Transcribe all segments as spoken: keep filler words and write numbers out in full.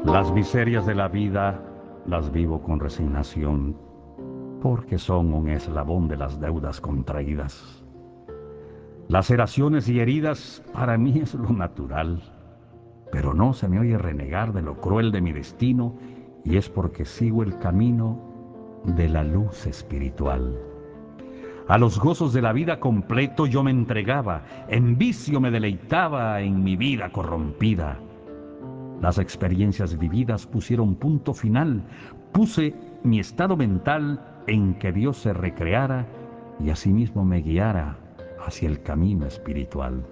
Las miserias de la vida las vivo con resignación, porque son un eslabón de las deudas contraídas. Laceraciones y heridas para mí es lo natural, pero no se me oye renegar de lo cruel de mi destino, y es porque sigo el camino de la luz espiritual. A los gozos de la vida completo yo me entregaba, en vicio me deleitaba en mi vida corrompida. Las experiencias vividas pusieron punto final, puse mi estado mental en que Dios se recreara y asimismo me guiara hacia el camino espiritual.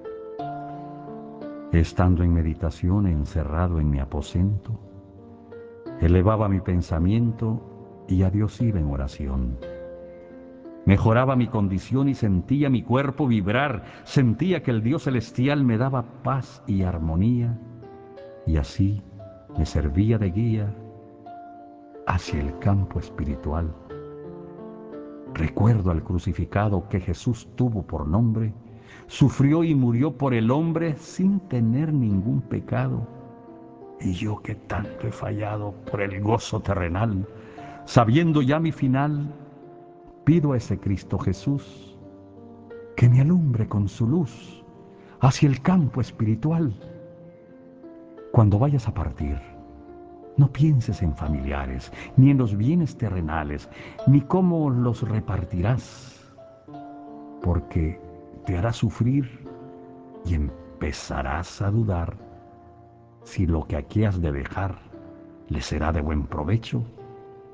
Estando en meditación encerrado en mi aposento, elevaba mi pensamiento y a Dios iba en oración. Mejoraba mi condición y sentía mi cuerpo vibrar, sentía que el Dios celestial me daba paz y armonía, y así me servía de guía hacia el campo espiritual. Recuerdo al crucificado que Jesús tuvo por nombre, sufrió y murió por el hombre sin tener ningún pecado. Y yo que tanto he fallado por el gozo terrenal, sabiendo ya mi final, pido a ese Cristo Jesús que me alumbre con su luz hacia el campo espiritual. Cuando vayas a partir, no pienses en familiares, ni en los bienes terrenales, ni cómo los repartirás, porque te hará sufrir y empezarás a dudar si lo que aquí has de dejar le será de buen provecho.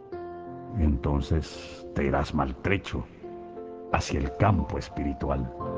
Entonces te irás maltrecho hacia el campo espiritual.